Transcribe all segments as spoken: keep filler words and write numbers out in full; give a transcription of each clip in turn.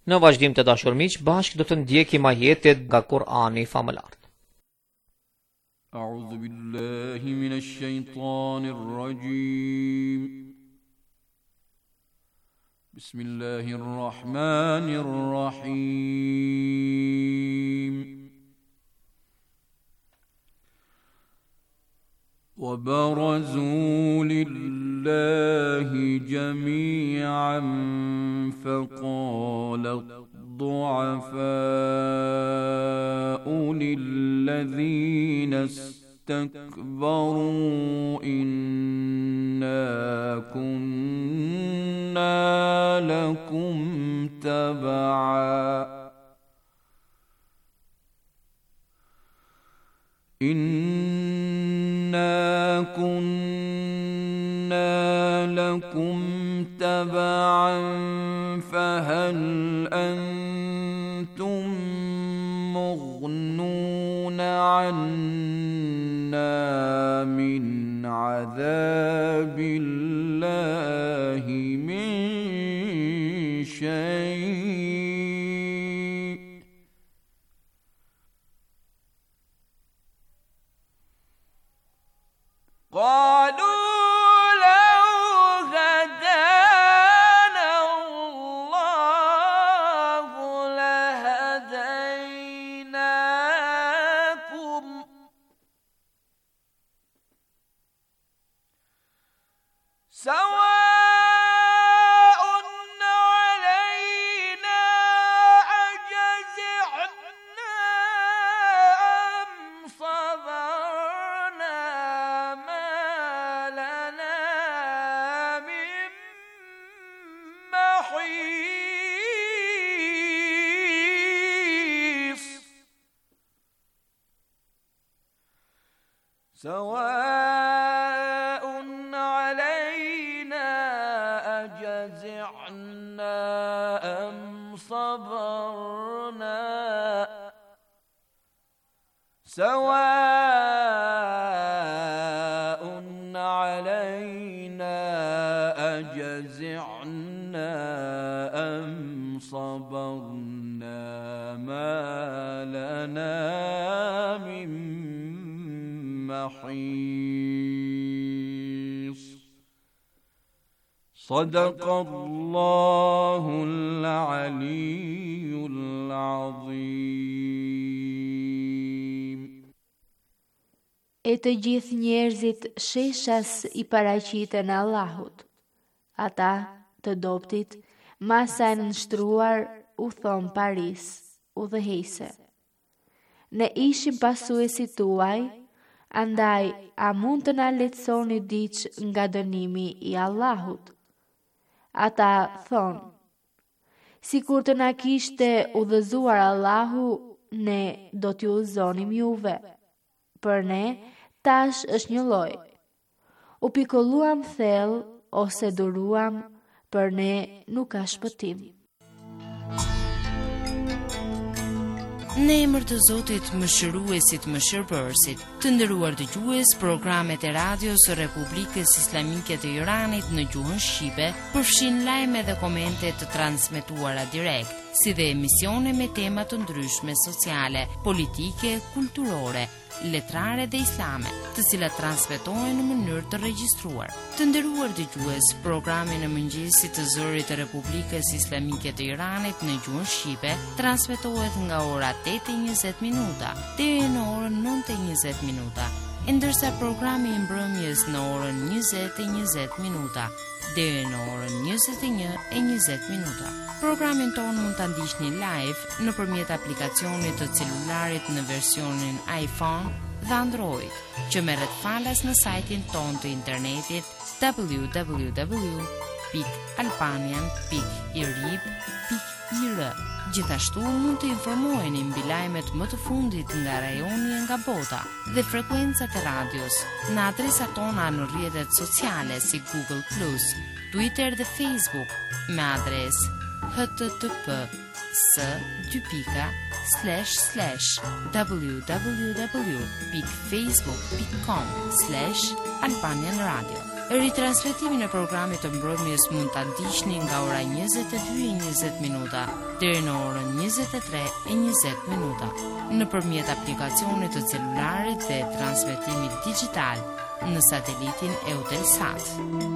Në vazhdim të dashur miq, bashkë do të ndjekim ajetet nga Kur'ani famëlar. A'udhu billahi minash shaitanir rajim. Bismillahir rahmanir rahim. وبرزوا لله جميعا فقال الضعفاء للذين استكبروا إنا كنا لكم تبعا إنا كنا لكم تبعا فهل أنتم مغنون عنا من عذاب الله من شيء قالوا سواء علينا أجزعنا أم صبرنا سواء علينا أجزعنا أم صبرنا ما لنا من محيص صدق الله العلي العظيم. E të gjithë njerëzit sheshas i paraqiten Allahut. Ata të dobtit, masa e nënshtruar, u thon Paris, udhëheqëse. Ne ishim pasuesit tuaj, andaj a mund të na lehtësoni diç nga dënimi i Allahut? Ata thon, sikur të na kishte udhëzuar Allahu, ne do t'ju udhëzonim juve. Për ne tash është një lloj. U pikolluam thellë ose duruam, për ne nuk ka shpëtim. Në emër të Zotit Mëshiruesit Mëshirbërësit, të nderuar dëgjues, programet e radios së Republikës Islamike të Iranit në gjuhën shqipe përfshin lajme dhe komente të transmetuara direkt, si dhe emisione me tema të ndryshme sociale, politike, kulturore, letrare dhe islame, të cilat transmetohen në mënyrë të regjistruar. Të nderuar dëgjues, programi në mëngjesit të zërit të Republikës Islamike të Iranit në gjuhën shqipe transmetohet nga ora tetë e njëzet minuta deri në orën nëntë e njëzet minuta, ndërsa programi i mbrëmjes në orën njëzet e njëzet minuta deri në orën njëzet e një e njëzet minuta. Programin tonë mund ta ndiqni live nëpërmjet aplikacionit të celularit në versionin iPhone dhe Android, që merret falas në sajtin tonë të internetit w w w pikë albanian pikë i rib pikë i r. Gjithashtu mund të informoheni mbi lajmet më të fundit nga rajoni e nga bota dhe frekuencat e radios në adresat tona në rrjetet sociale si Google plus, Twitter dhe Facebook me adresë http s dy pika slash slash www pikë facebook pikë com slash albanian radio. Ritransmetimin e programit të mbrëmjes mund ta ndiqni nga ora njëzet e dy e njëzet minuta deri në orën njëzet e tre e njëzet minuta nëpërmjet aplikacionit të celularit dhe transmetimit digjital në satelitin Eutelsat.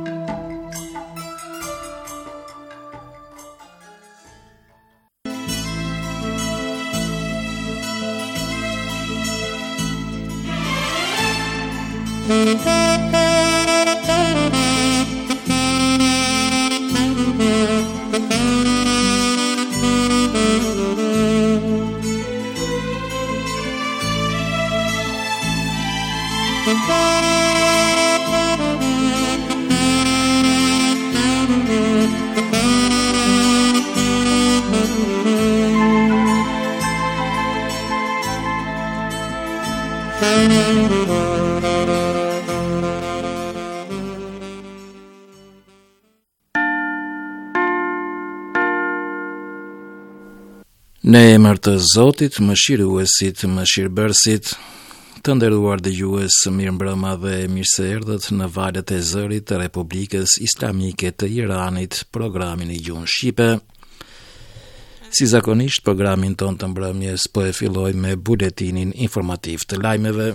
Në emër të Zotit, mëshiruesit, mëshirbërësit, të nderuar dëgjues, mirëmbrëma dhe mirëseerdhët në valët e zërit të Republikës Islamike të Iranit, programin e gjuhën shqipe. Si zakonisht, programin ton të mbrëmjes po e filloj me buletinin informativ të lajmeve.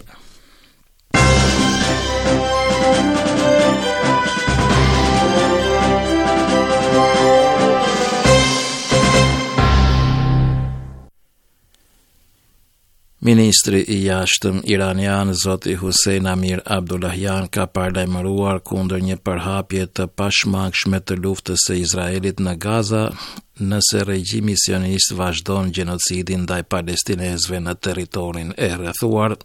Ministri i jashtëm iranian Zoti Hussein Amir Abdullahian ka paralajmëruar kundër një përhapje të pashmangshme të luftës së Izraelit në Gaza, nëse regjimi sionist vazhdon gjenocidin ndaj palestinezëve në territorin e rrethuar.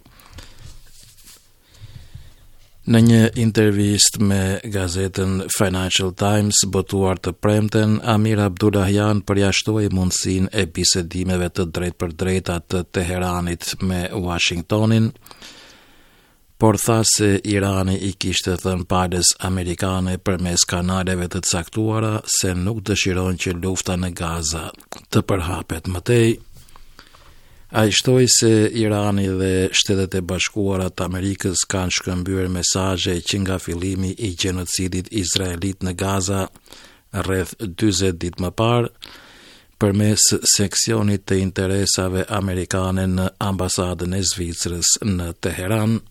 Në një intervistë me gazetën Financial Times botuar të premten, Amir Abdullahian përjashtoi mundësinë e bisedimeve të drejtpërdrejta të Teheranit me Washingtonin, por tha se Irani i kishte thënë palës amerikane përmes kanaleve të caktuara se nuk dëshiron që lufta në Gaza të përhapet mëtej. Ai shtoi se Irani dhe Shtetet e Bashkuara të Amerikës kanë shkëmbyer mesazhe që nga fillimi i gjenocidit izraelit në Gaza rreth dyzet ditë më parë, përmes seksionit të interesave amerikane në ambasadën e Zvicrës në Teheran.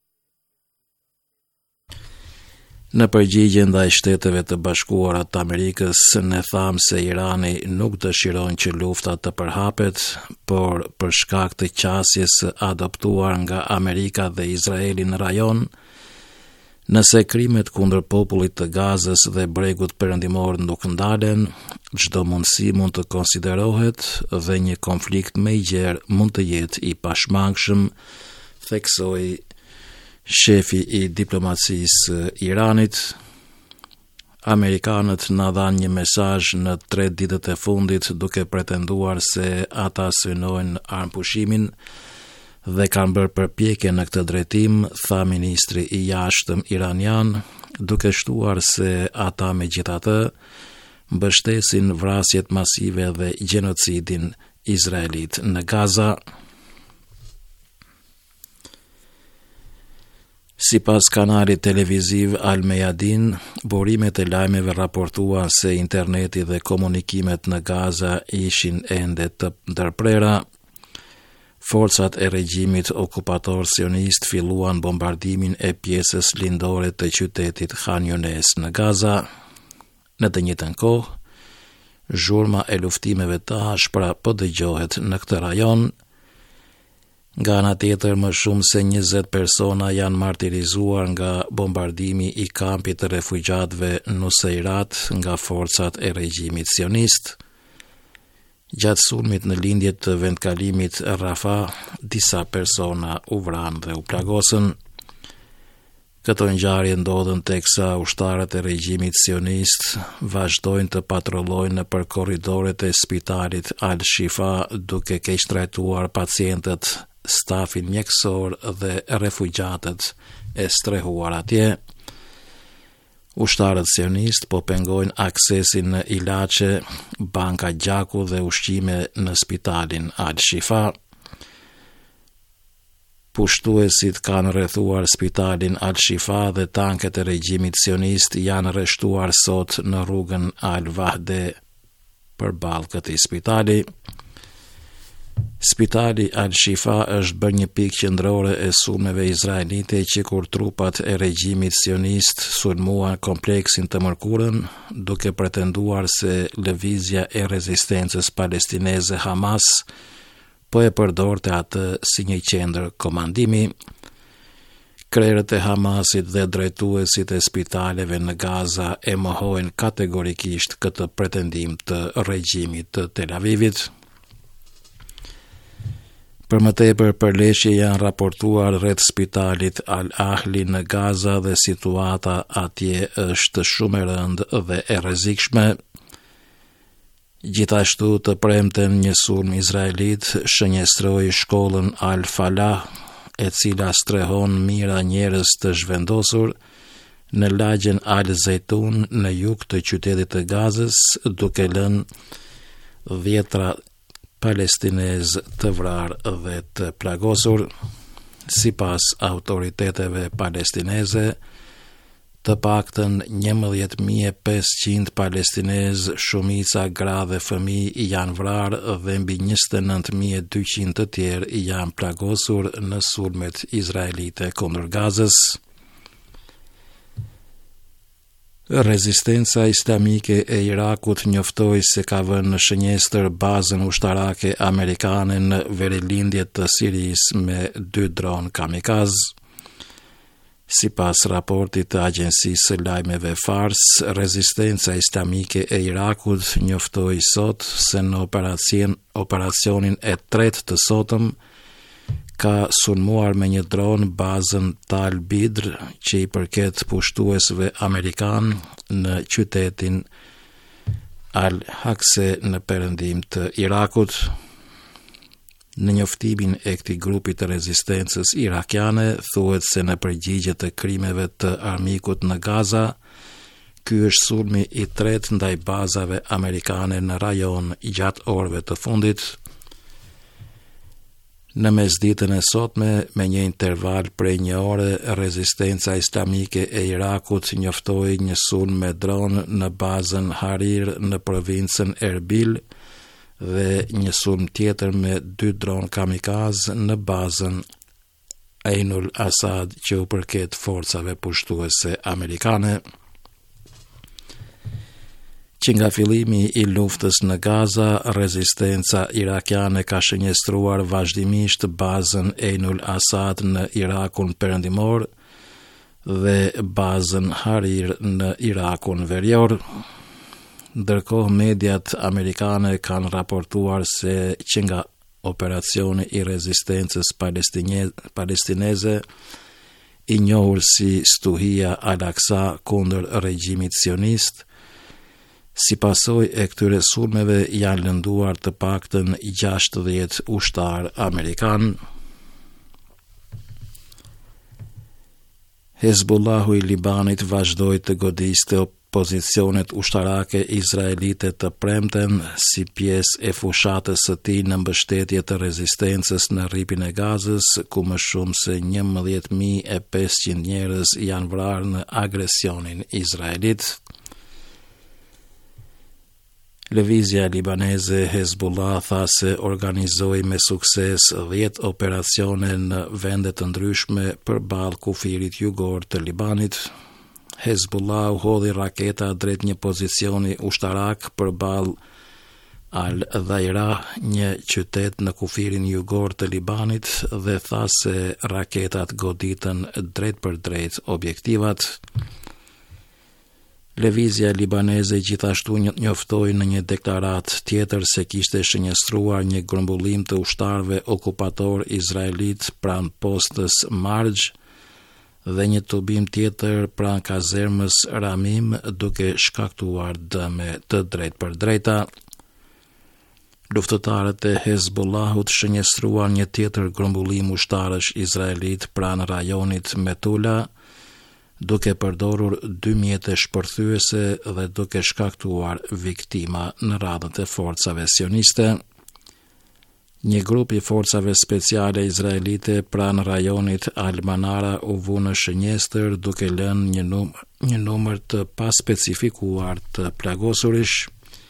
Në përgjigje ndaj Shteteve të Bashkuara të Amerikës, ne tham se Irani nuk dëshiron që lufta të përhapet, por për shkak të qasjes adoptuar nga Amerika dhe Izraeli në rajon, nëse krimet kundër popullit të Gazës dhe bregut perëndimor nuk ndalen, çdo mundësi mund të konsiderohet dhe një konflikt më i gjerë mund të jetë i pashmangshëm, theksoi shefi i diplomacisë Iranit. Amerikanët na dhanë një mesazh në tre ditët e fundit duke pretenduar se ata synojnë armëpushimin dhe kanë bërë përpjekje në këtë drejtim, tha ministri i jashtëm iranian, duke shtuar se ata megjithatë mbështesin vrasjet masive dhe gjenocidin izraelit në Gaza. Si pas kanalit televiziv Al Mayadin, burimet e lajmeve raportuan se interneti dhe komunikimet në Gaza ishin ende të ndërprera. Forcat e regjimit okupator sionist filluan bombardimin e pjesës lindore të qytetit Khan Younes në Gaza. Në të njëjtën kohë, zhurma e luftimeve të ashpra po dëgjohet në këtë rajon. Nga ana tjetër, më shumë se njëzet persona janë martirizuar nga bombardimi i kampit të refugjatëve Nuseirat nga forcat e regjimit sionist. Gjatë sulmit në lindje të vendkalimit Rafah, disa persona u vranë dhe u plagosën. Këto ngjarje ndodhen teksa ushtarët e regjimit sionist vazhdojnë të patrollojnë nëpër korridoret e spitalit Al-Shifa duke keq trajtuar pacientët, stafin mjekësor dhe refugjatët e strehuar atje. Ushtarët sionist po pengojnë aksesin në ilaçe, banka gjaku dhe ushqime në spitalin Al-Shifa. pushtuesit kanë rrethuar spitalin Al-Shifa dhe tanket e regjimit sionist janë arrestuar sot në rrugën Al-Wahde përballë këtij spitali. Spitali Al-Shifa është bërë një pikë qendrore e sulmeve izraelite që kur trupat e regjimit sionist sulmuan kompleksin të Mërkurën, duke pretenduar se lëvizja e rezistencës palestineze Hamas po e përdorte atë si një qendër komandimi. Krerët e Hamasit dhe drejtuesit e spitaleve në Gaza e mohojnë kategorikisht këtë pretendim të regjimit të Tel Avivit. Për më tepër përleshje janë raportuar rreth spitalit Al-Ahli në Gaza dhe situata atje është shumë e rëndë dhe e rrezikshme. Gjithashtu të premten një sulm izraelit shënjestroi shkollën Al-Falah, e cila strehon mijëra njerëz të zhvendosur në lagjen Al-Zejtun në jug të qytetit të Gazës, duke lënë dhjetra palestinez të vrarë dhe të plagosur. Sipas autoriteteve palestineze, të paktën njëmbëdhjetë mijë e pesëqind palestinez, shumica gra dhe fëmijë janë vrarë dhe mbi njëzet e nëntë mijë e dyqind të tjerë janë plagosur në sulmet izraelite kundër Gazës. Rezistenca islamike e Irakut njoftoi se ka vënë në shënjestër bazën ushtarake amerikane në verilindjet të Sirisë me dy dron kamikaz. Sipas raportit të agjensisë së lajmeve Fars, rezistenca islamike e Irakut njoftoi sot se në operacion, operacionin e tretë të sotëm ka sulmuar me një dron bazën Tal Bidr, që i përket pushtuesve amerikan në qytetin Al-Hakse në perëndim të Irakut. Në njoftimin e këtij grupi të rezistencës irakiane thuhet se në përgjigje të krimeve të armikut në Gaza, ky është sulmi i tretë ndaj bazave amerikane në rajon gjatë orëve të fundit. Në mesditën e sotme, me një interval prej një ore, rezistenca islamike e Irakut njoftoi një sulm me dron në bazën Harir në provincën Erbil dhe një sulm tjetër me dy dron kamikaz në bazën Ainul Asad, që u përket forcave pushtuese amerikane. Që nga fillimi i luftës në Gaza, rezistenca irakiane ka shënjestruar vazhdimisht bazën Ainul Asad në Irakun perëndimor dhe bazën Harir në Irakun verior. Ndërkohë mediat amerikane kanë raportuar se që nga operacioni i rezistencës palestineze, i njohur si stuhia Al-Aqsa kundër regjimit sionist, si pasojë e këtyre sulmeve janë lënduar të paktën gjashtëdhjetë ushtar amerikan. Hezbollahu i Libanit vazhdoi të godiste pozicionet ushtarake izraelite të premten si pjesë e fushatës së tij në mbështetje të rezistencës në rripin e Gazës, ku më shumë se njëmbëdhjetë mijë e pesëqind njerëz janë vrarë në agresionin izraelit. Lëvizja libaneze Hezbollah tha se organizoi me sukses dhjetë operacione në vende të ndryshme përballë kufirit jugor të Libanit. Hezbollah u hodhi raketa drejt një pozicioni ushtarak përballë Al-Dhaira, një qytet në kufirin jugor të Libanit, dhe tha se raketat goditën drejt për drejt objektivat. Lëvizja libaneze gjithashtu njoftoi në një deklarat tjetër se kishte shënjestruar një grumbullim të ushtarëve okupator izraelit pranë postës Marj dhe një tubim tjetër pranë kazermës Ramim, duke shkaktuar dëme të drejt për drejta. Luftëtarët e Hezbollahut shënjestruan një tjetër grumbullim ushtarësh izraelit pranë rajonit Metula, duke përdorur dy mjete shpërthyese dhe duke shkaktuar viktima në radhët e forcave sioniste. Një grup i forcave speciale izraelite pranë rajonit Al-Manara u vu në shënjestër duke lënë një numër, një numër të paspecifikuar të plagosurish.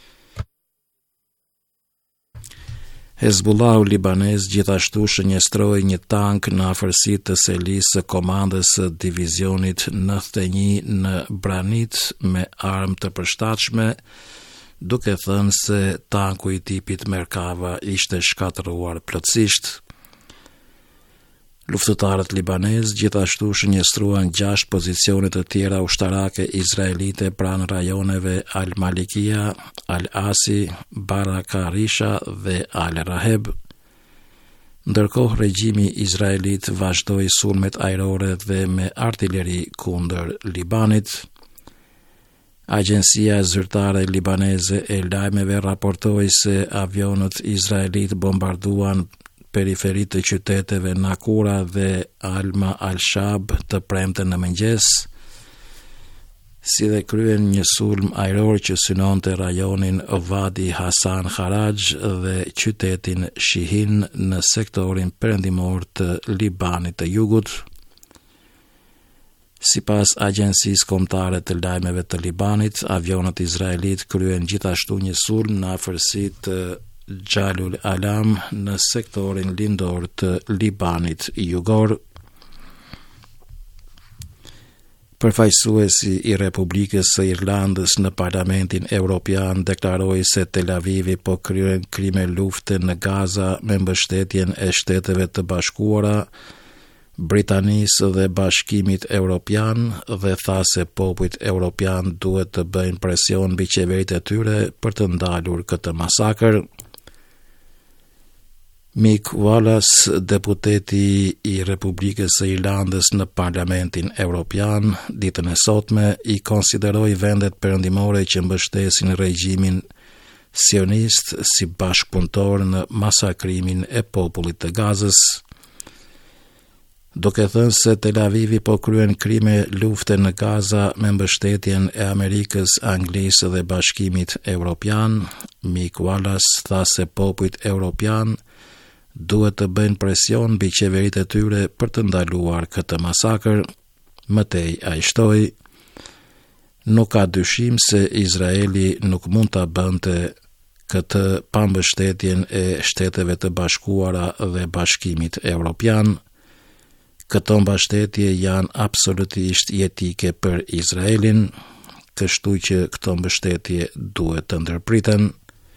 Hezbollahu libanez gjithashtu shënjestroi një tank në afërsitë të selisë së komandës së divizionit nëntëdhjetë e një në Branit me armë të përshtatshme, duke thënë se tanku i tipit Merkava ishte shkatëruar plotësisht. Luftëtarët libanez gjithashtu shënjestruan gjashtë pozicione të tjera ushtarake izraelite pranë rajoneve Al-Malikia, Al-Asi, Baraka Risha dhe Al-Raheb. Ndërkohë regjimi izraelit vazhdoi sulmet ajrore dhe me artilleri kundër Libanit. Agjencia zyrtare libaneze e lajmeve raportoi se avionët izraelit bombarduan periferitë të qyteteve Nakura dhe Alma al-Shab të premten në mëngjes, si dhe kryen një sulm ajror që synonte rajonin Wadi Hasan Haraj dhe qytetin Shihin në sektorin perëndimor të Libanit të Jugut. Sipas Agjencisë Kombëtare të Lajmeve të Libanit, avionët izraelit kryen gjithashtu një sulm në afërsitë të Gjalul Alam në sektorin lindor të Libanit jugor. Përfaqësuesi i Republikës së Irlandës në Parlamentin Evropian deklaroi se Tel Avivi po kryen krime lufte në Gaza me mbështetjen e Shteteve të Bashkuara, Britanisë dhe Bashkimit Evropian dhe tha se popujt evropian duhet të bëjnë presion mbi qeveritë e tyre për të ndalur këtë masakër. Mick Wallace, deputeti i Republikës së Irlandës në Parlamentin Evropian, ditën e sotme i konsideroi vendet perëndimore që mbështesin regjimin sionist si bashkëpunëtor në masakrimin e popullit të Gazës. Duke thënë se Tel Avivi po kryen krime lufte në Gaza me mbështetjen e Amerikës, Anglisë dhe Bashkimit Evropian, Mick Wallace tha se popujt evropian duhet të bëjnë presion mbi qeveritë e tyre për të ndaluar këtë masakër. Mëtej ai shtoi, nuk ka dyshim se Izraeli nuk mund ta bënte këtë pa mbështetjen e Shteteve të Bashkuara dhe Bashkimit Evropian. Këto mbështetje janë absolutisht jetike për Izraelin, kështu që këto mbështetje duhet të ndërpriten.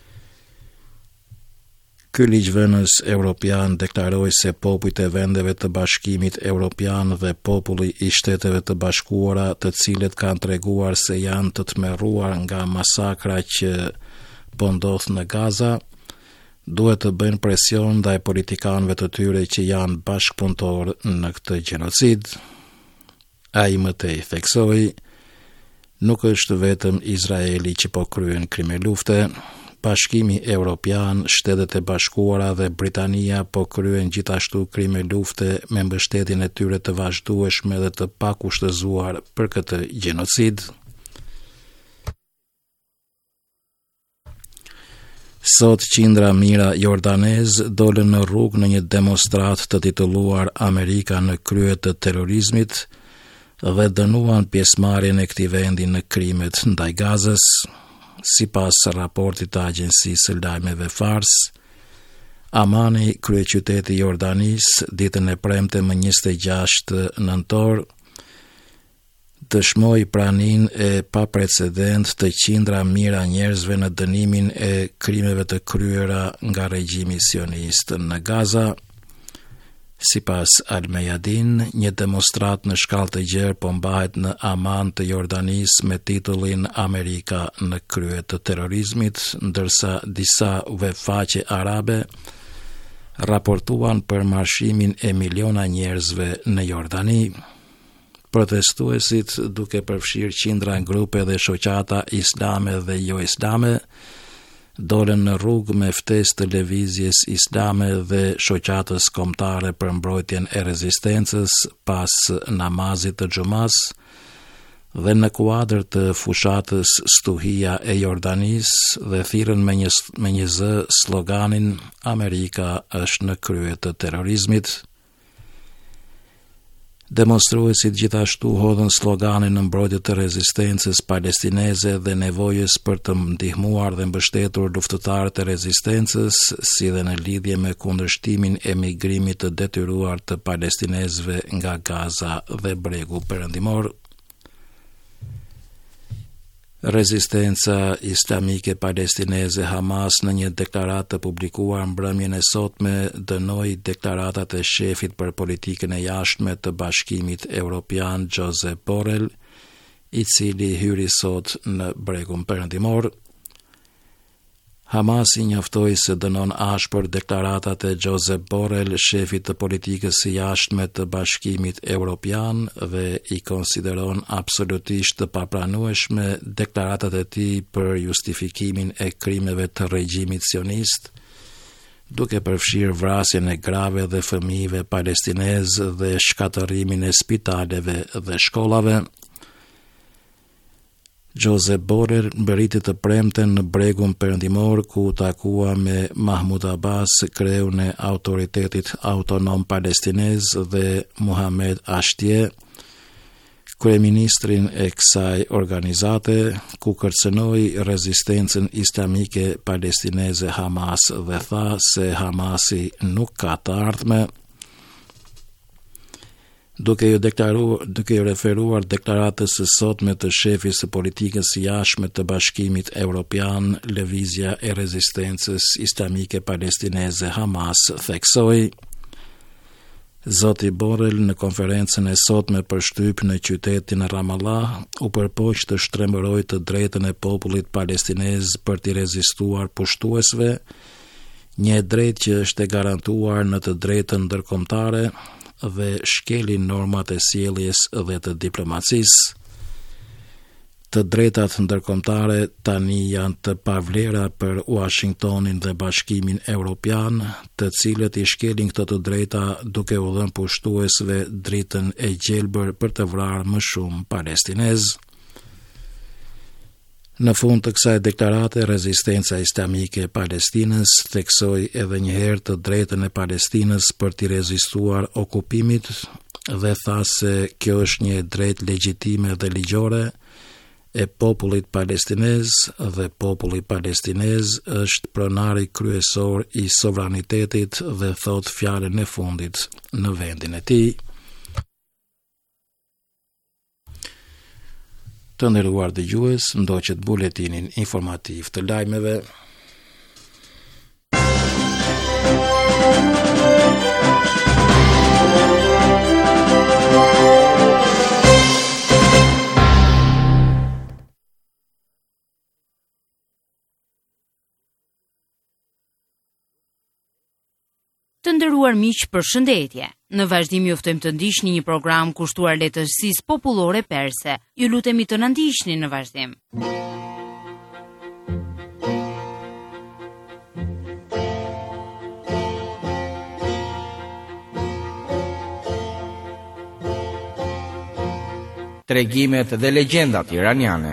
Ky ligjvënës evropian deklaroi se popujt e vendeve të Bashkimit Evropian dhe populli i Shteteve të Bashkuara, të cilët kanë treguar se janë të tmerruar nga masakra që po ndodh në Gaza, duhet të bëjnë presion ndaj politikanëve të tyre që janë bashkëpunëtor në këtë gjenocid. Ai mëtej theksoi, nuk është vetëm Izraeli që po kryen krime lufte. Bashkimi Evropian, Shtetet e Bashkuara dhe Britania po kryen gjithashtu krime lufte me mbështetjen e tyre të vazhdueshme dhe të pakushtëzuar për këtë gjenocid. Sot qindra mira jordanez dolën në rrugë në një demonstrat të titulluar Amerika në krye të terrorizmit dhe dënuan pjesëmarrjen e këtij vendi në krimet ndaj Gazës. Sipas raportit të Agjencisë së Lajmeve Fars, Amani, kryeqyteti i Jordanisë, ditën e premte më njëzet e gjashtë nëntor, dëshmoi praninë e paprecedent të qindra mira njerëzve në dënimin e krimeve të kryera nga regjimi sionist në Gaza. Sipas Al-Meyadin, një demonstrat në shkallë të gjerë po mbahet në Aman të Jordanisë me titullin Amerika në krye të terrorizmit, ndërsa disa webfaqe arabe raportuan për marshimin e miliona njerëzve në Jordani. Protestuesit, duke përfshirë qindra grupe dhe shoqata islame dhe jo islame, dolën në rrugë me ftesë të lëvizjes islame dhe shoqatës kombëtare për mbrojtjen e rezistencës pas namazit të xumas, dhe në kuadër të fushatës Stuhia e Jordanis dhe thirrën me një, me një zë sloganin Amerika është në krye të terrorizmit. Demonstruesit gjithashtu hodhën sloganin në mbrojtje të rezistencës palestineze dhe nevojës për të ndihmuar dhe mbështetur luftëtarët e rezistencës, si dhe në lidhje me kundërshtimin e migrimit të detyruar të palestinezëve nga Gaza dhe Bregu Perëndimor. Rezistenca Islamike Palestineze Hamas në një deklaratë të publikuar mbrëmjen e sotme dënoi deklaratat e shefit për politikën e jashtme të Bashkimit Evropian Josep Borrell, i cili hyri sot në Bregun Perëndimor. Hamas i njoftoi se dënon ashpër deklaratat e Josep Borrell, shefit të politikës së jashtme të Bashkimit Evropian, dhe i konsideron absolutisht të papranueshme deklaratat e tij për justifikimin e krimeve të regjimit sionist, duke përfshirë vrasjen e grave dhe fëmijëve palestinezë dhe shkatërimin e spitaleve dhe shkollave. Josep Borrell mbërriti të premten në Bregun Perëndimor, ku takua me Mahmud Abbas, kreun e Autoritetit Autonom Palestinez, dhe Muhamed Ashtie, kryeministrin e kësaj organizate, ku kërcënoi rezistencën islamike palestineze Hamas dhe tha se Hamasi nuk ka të ardhme. Duke ju deklaruar, duke ju referuar deklaratës së sotme të shefit së politikës së jashtme të Bashkimit Evropian, Lëvizja e Rezistencës Islamike Palestineze Hamas theksoi: Zoti Borrell në konferencën e sotme për shtyp në qytetin Ramallah u përpoq të shtrembërojë të drejtën e popullit palestinez për t'i rezistuar pushtuesve, një drejtë që është e garantuar në të drejtën ndërkombëtare, dhe shkeli normat e sjelljes dhe të diplomacisë. Të drejtat ndërkombëtare tani janë të pavlera për Washingtonin dhe Bashkimin Evropian, të cilët i shkelin këto të drejta duke u dhënë pushtuesve dritën e gjelbër për të vrarë më shumë palestinezë. Në fund të kësaj deklarate, Rezistenca Islamike e Palestinës theksoi edhe një herë të drejtën e Palestinës për t'i rezistuar okupimit dhe tha se kjo është një drejtë legjitime dhe ligjore e popullit palestinez, dhe populli palestinez është pronari kryesor i sovranitetit dhe thot fjalën e fundit në vendin e tij. Të nderuar dëgjues, ndoqët buletinin informativ të lajmeve. Të nderuar miq, përshëndetje. Në vazhdim ju ftojmë të ndiqni një program kushtuar letërsisë popullore perse. Ju lutemi të na ndiqni në vazhdim. Tregimet dhe legjendat iraniane.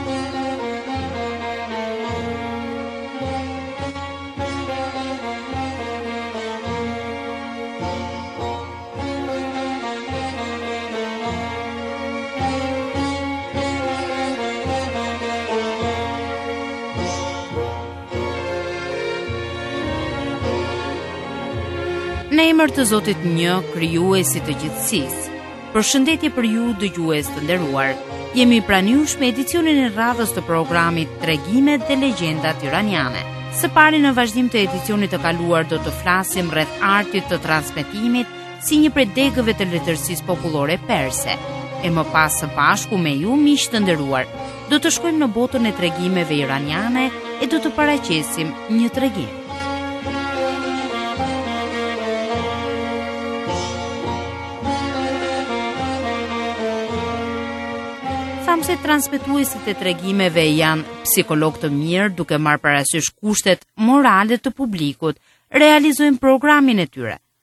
Në emër të Zotit një, krijuesit të gjithësisë. Përshëndetje për ju dëgjues të nderuar. Jemi pranë jush me edicionin e radhës të programit Tregimet dhe legjendat iraniane. Së pari, në vazhdim të edicionit të kaluar, do të flasim rreth artit të transmetimit si një prej degëve të letërsisë popullore perse. E më pas së bashku me ju, miq të nderuar, do të shkojmë në botën e tregimeve iraniane e do të paraqesim një tregim. Se transmetuesit e tregimeve janë psikolog të mirë, duke marrë parasysh kushtet morale të publikut, realizojnë programin e tyre.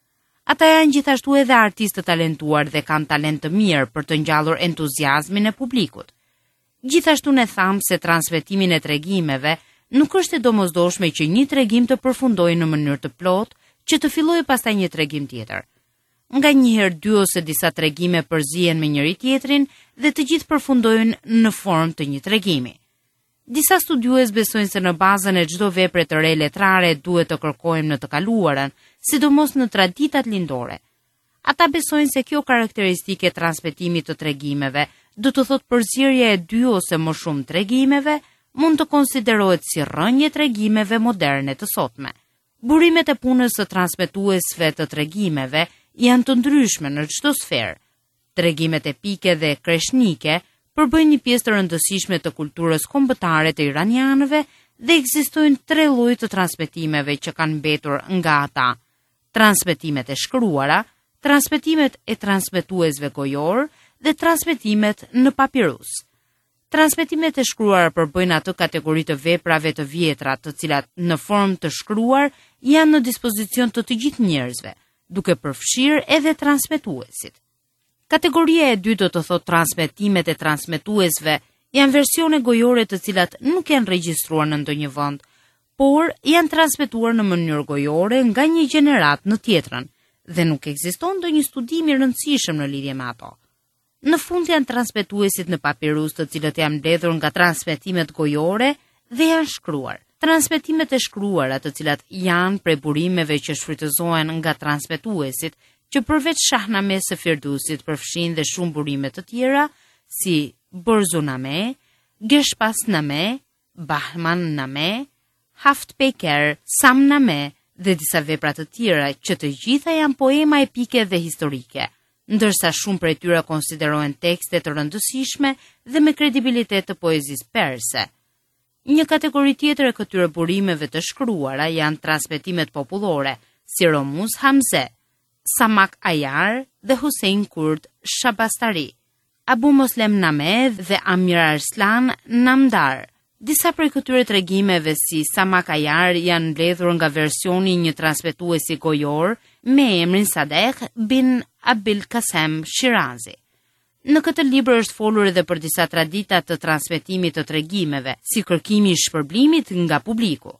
Ata janë gjithashtu edhe artistë talentuar dhe kanë talent të mirë për të ngjallur entuziazmin e publikut. Gjithashtu ne thamë se transmetimin e tregimeve nuk është e domosdoshme që një tregim të përfundojë në mënyrë të plotë, që të fillojë pastaj një tregim tjetër. Nga njëherë dy ose disa tregime përzihen me njëri tjetrin dhe të gjithë përfundojnë në formë të një tregimi. Disa studiues besojnë se në bazën e çdo vepre të re letrare duhet të kërkojmë në të kaluarën, sidomos në traditat lindore. Ata besojnë se kjo karakteristike e transmetimit të tregimeve, do të thotë përzierja e dy ose më shumë tregimeve, mund të konsiderohet si rrënje tregimeve moderne të sotme. Burimet e punës së transmetuesve të tregimeve janë të ndryshme në çdo sferë. Tregimet epike dhe kreshnike përbëjnë një pjesë të rëndësishme të kulturës kombëtare të iranianëve dhe ekzistojnë tre lloje të transmetimeve që kanë mbetur nga ata: transmetimet e shkruara, transmetimet e transmetuesve gojor dhe transmetimet në papirus. Transmetimet e shkruara përbëjnë atë kategori të veprave të vjetra, të cilat në formë të shkruar janë në dispozicion të të gjithë njerëzve, duke përfshirë edhe transmetuesit. Kategoria e dytë do të thotë transmetimet e transmetuesve janë versione gojore të cilat nuk janë regjistruar në ndonjë vend, por janë transmetuar në mënyrë gojore nga një gjenerat në tjetrën dhe nuk ekziston ndonjë studim i rëndësishëm në lidhje me ato. Në fund janë transmetuesit në papirus, të cilët janë mbledhur nga transmetimet gojore dhe janë shkruar. Transmetimet e shkruara, të cilat janë prej burimeve që shfrytëzohen nga transmetuesit, që përveç Shahname së Firdusit përfshin dhe shumë burime të tjera, si Borzuname, Geshpasname, Bahmanname, Haftpeker, Samname dhe disa vepra të tjera, që të gjitha janë poema epike dhe historike, ndërsa shumë prej tyre konsiderohen tekste të rëndësishme dhe me kredibilitet të poezisë perse. Një kategori tjetër e këtyre burimeve të shkruara janë transmetimet popullore, si Romuz Hamze, Samak Ayar dhe Hussein Kurd Shabastari, Abu Moslem Name dhe Amir Arslan Namdar. Disa prej këtyre tregimeve si Samak Ayar janë mbledhur nga versioni i një transmetuesi gojor me emrin Sadek bin Abil Kasem Shirazi. Në këtë libër është folur edhe për disa tradita të transmetimit të tregimeve, si kërkimi i shpërblimit nga publiku.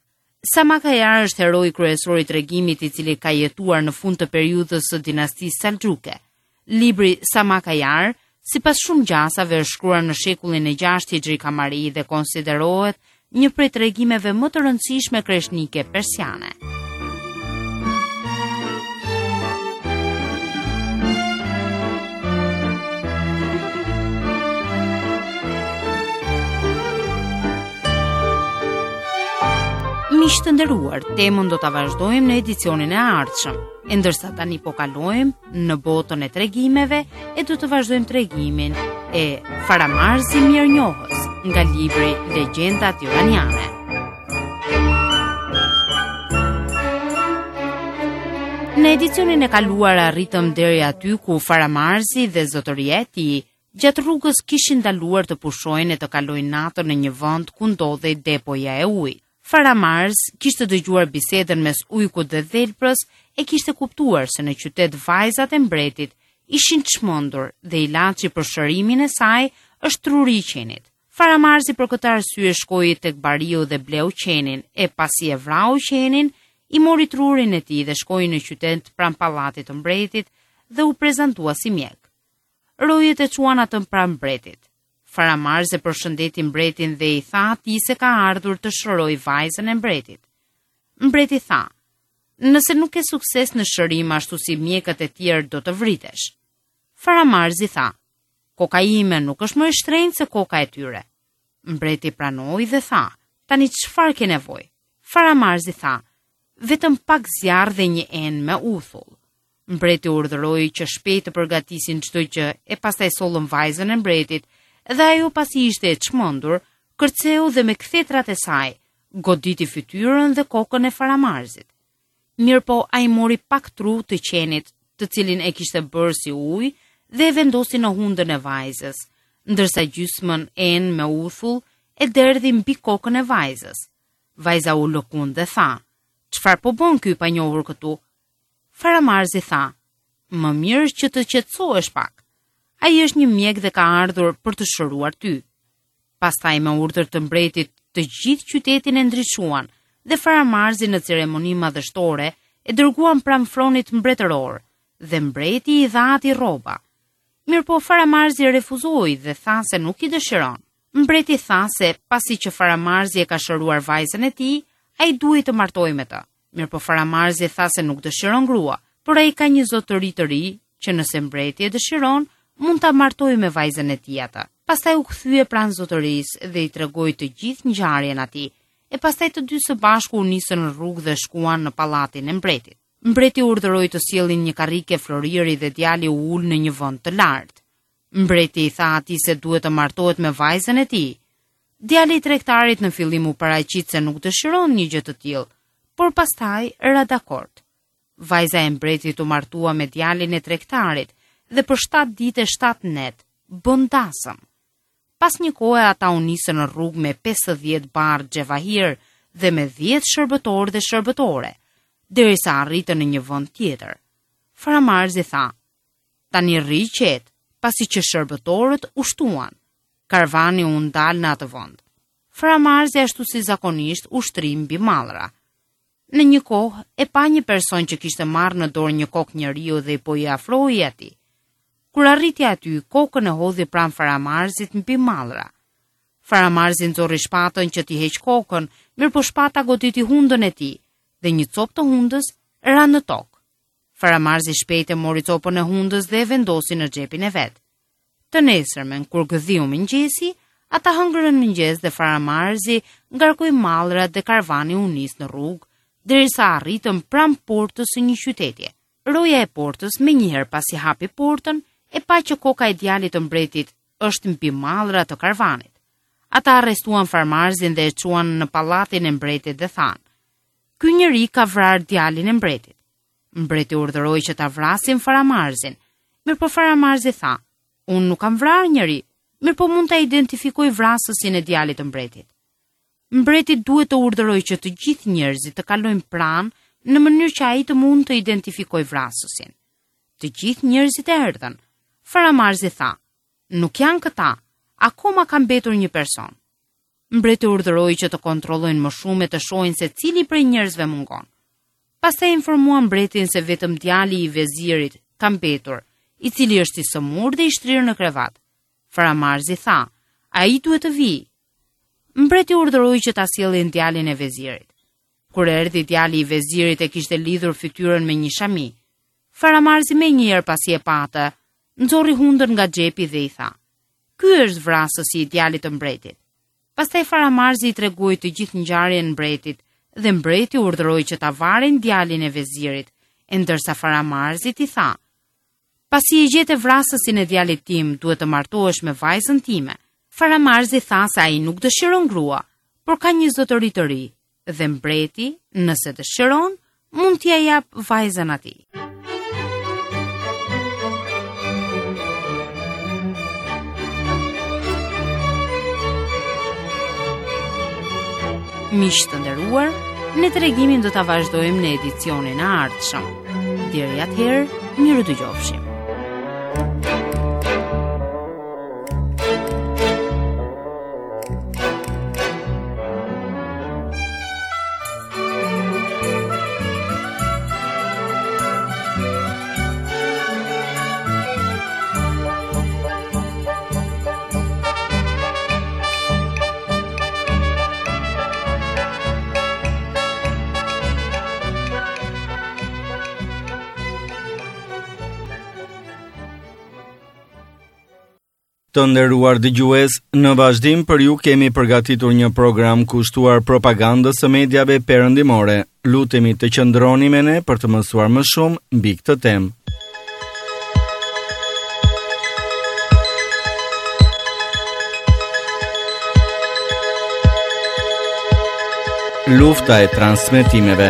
Samak Ayar është heroi kryesor i tregimit i cili ka jetuar në fund të periudhës së dinastisë Selxhuke. Libri Samak Ayar, sipas shumë gjasave, është shkruar në shekullin e gjashtë Hixhi Kamari dhe konsiderohet një prej tregimeve më të rëndësishme kreshnike persiane. Miq të nderuar, temën do ta vazhdojmë në edicionin e ardhshëm. E ndërsa tani po kalojmë në botën e tregimeve e do të vazhdojmë tregimin e Faramarzi Mirënjohës nga libri Legjendat Iraniane. Në edicionin e kaluar arritëm deri aty ku Faramarzi dhe zotëria e tij gjatë rrugës kishin ndaluar të pushojnë e të kalojnë natën në një vend ku ndodhej depoja e ujit. Faramarz kishte dëgjuar bisedën mes ujkut dhe dhelprës e kishte kuptuar se në qytet vajzat e mbretit ishin çmendur dhe ilaçi për shërimin e saj është truri i qenit. Faramarzi për këtë arsye shkoi tek bariu dhe bleu qenin, e pasi e vrau qenin, i mori trurin e tij dhe shkoi në qytet pranë pallatit të mbretit dhe u prezantua si mjek. Rojet e çuan atë pranë mbretit. Faramarz e përshëndeti mbretin dhe i tha atij se ka ardhur të shëroj vajzën e mbretit. Mbreti tha: "Nëse nuk ke sukses në shërim ashtu si mjekët e tjerë do të vritesh." Faramarzi tha: "Koka ime nuk është më e shtrenjtë se koka e tyre." Mbreti pranoi dhe tha: "Tani çfarë ke nevojë?" Faramarzi tha: "Vetëm pak zjarr dhe një enë me uthull." Mbreti urdhëroi që shpejt të përgatisin çdo gjë e pastaj sollën vajzën e mbretit. Dhe ajo pasi ishte e çmendur, kërceu dhe me kthetrat e saj, goditi fytyrën dhe kokën e Faramarzit. Mirpo ai mori pak tru të qenit, të cilin e kishte bërë si ujë, dhe e vendosi në hundën e vajzës, ndërsa gjysmën enë me uthull e derdhi mbi kokën e vajzës. Vajza u lëkund dhe tha: "Çfarë po bën ky pa njohur këtu?" Faramarzi tha: "Më mirë që të qetësohesh pak. Ai është një mjek dhe ka ardhur për të shëruar ty." Pastaj me urdhër të mbretit, të gjithë qytetin e ndriçuan dhe Faramarzi në ceremoni madhështore e dërguan pranë fronit mbretëror dhe mbreti i dha atij rroba. Mirpo Faramarzi refuzoi dhe tha se nuk i dëshiron. Mbreti tha se pasi që Faramarzi e ka shëruar vajzën e tij, ai duhet të martojë me të. Mirpo Faramarzi tha se nuk dëshiron grua, por ai ka një zotëri të ri që nëse mbreti e dëshiron, mund ta martojë me vajzën e tij atë. Pastaj u kthye pranë zotërisë dhe i tregoi të gjithë ngjarjen atij. E pastaj të dy së bashku u nisën në rrugë dhe shkuan në pallatin e mbretit. Mbreti urdhëroi të sjellin një karrike floriri dhe djali u ul në një vend të lartë. Mbreti i tha atij se duhet të martohet me vajzën e tij. Djali i tregtarit në fillim u paraqit se nuk dëshiron një gjë të tillë, por pastaj ra dakord. Vajza e mbretit u martua me djalin e tregtarit dhe për shtatë ditë e shtatë net bën dasëm. Pas një kohe ata u nisën në rrugë me pesëdhjetë barë xhevahir dhe me dhjetë shërbëtorë dhe shërbëtore, derisa arritën në një vend tjetër. Faramarzi tha: "Tani rri qetë." Pasi që shërbëtorët u shtuan, karvani u ndal në atë vend. Faramarzi ashtu si zakonisht u shtri mbi mallra. Në një kohë e pa një person që kishte marrë në dorë një kokë njeriu dhe i po i afrohej atij. Kur arriti aty, kokën e hodhi pranë Faramarzit mbi mallra. Faramarzi nxorri shpatën që t'i heq kokën, mirëpo shpata goditi hundën e tij dhe një copë të hundës ra në tokë. Faramarzi shpejt e mori copën e hundës dhe e vendosi në xhepin e vet. Të nesërmen, kur gëdhiu mëngjesi, ata hëngrën mëngjes dhe Faramarzi ngarkoi mallrat dhe karvani u nis në rrugë, derisa arritën pranë portës së një qytetje. Roja e portës menjëherë pasi hapi portën, e pa që koka e djalit të mbretit është mbi mallra të karvanit. Ata arrestuan Faramarzin dhe e çuan në pallatin e mbretit dhe thanë: "Ky njeri ka vrarë djalin e mbretit." Mbreti urdhëroi që ta vrasin Faramarzin, mirëpo Faramarzi tha: "Unë nuk kam vrarë njeri, mirëpo mund ta identifikoj vrasësin e djalit të mbretit." Mbreti duhet të urdhëroj që të gjithë njerëzit të kalojnë pranë në mënyrë që ai të mund të identifikojë vrasësin. Të gjithë njerëzit e erdhën. Faramarzi tha: "Nuk janë këta, akoma ka mbetur një person." Mbreti urdhëroi që të kontrollojnë më shumë e të shohin se cili prej njerëzve mungon. Pastaj informuan mbretin se vetëm djali i vezirit ka mbetur, i cili është i sëmur dhe i shtrirë në krevat. Faramarzi tha: "Ai duhet të vijë." Mbreti urdhëroi që ta sjellin djalin e vezirit. Kur erdhi djali i vezirit e kishte lidhur fytyrën me një shami. Faramarzi menjëherë pasi e pa atë, nxorri hundën nga xhepi dhe i tha: "Ky është vrasësi i djalit të mbretit." Pastaj Faramarzi i tregoi të gjithë ngjarjen mbretit dhe mbreti urdhëroi që ta varin djalin e vezirit, e ndërsa Faramarzi i tha: "Pasi e gjete vrasësin e djalit tim, duhet të martohesh me vajzën time." Faramarzi tha se ai nuk dëshiron grua, por ka një zotëri të ri, dhe mbreti, nëse dëshiron, mund t'ia jap vajzën atij. Miq të nderuar, ne tregimin do ta vazhdojmë në edicionin e ardhshëm. Deri atëherë, miru dëgjofshim. Të nderuar dëgjues, në vazhdim për ju kemi përgatitur një program kushtuar propagandës së mediave perëndimore. Lutemi të qëndroni me ne për të mësuar më shumë mbi këtë temë. Lufta e transmetimeve.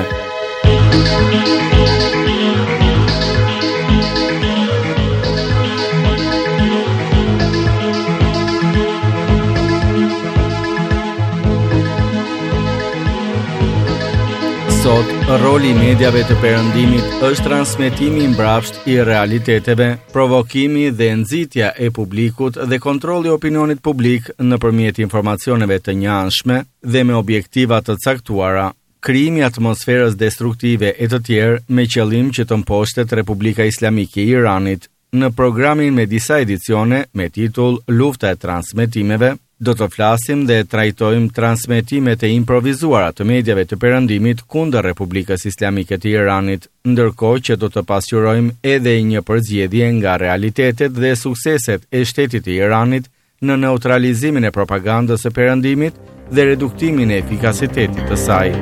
Sot, roli i mediave të perëndimit është transmetimi i mbrapsht i realiteteve, provokimi dhe nxitja e publikut dhe kontrolli i opinionit publik nëpërmjet informacioneve të njëanshme dhe me objektiva të caktuara, krijimi i atmosferës destruktive e të tjerë me qëllim që të mposhtet Republika Islamike e Iranit. Në programin me disa edicione me titull Lufta e transmetimeve, do të flasim dhe trajtojmë transmetimet e improvizuara të medjave të perëndimit kundër Republikës Islamike të Iranit, ndërkohë që do të pasqyrojmë edhe një përzgjedhje nga realitetet dhe sukseset e shtetit të Iranit në neutralizimin e propagandës së perëndimit dhe reduktimin e efikasitetit të saj.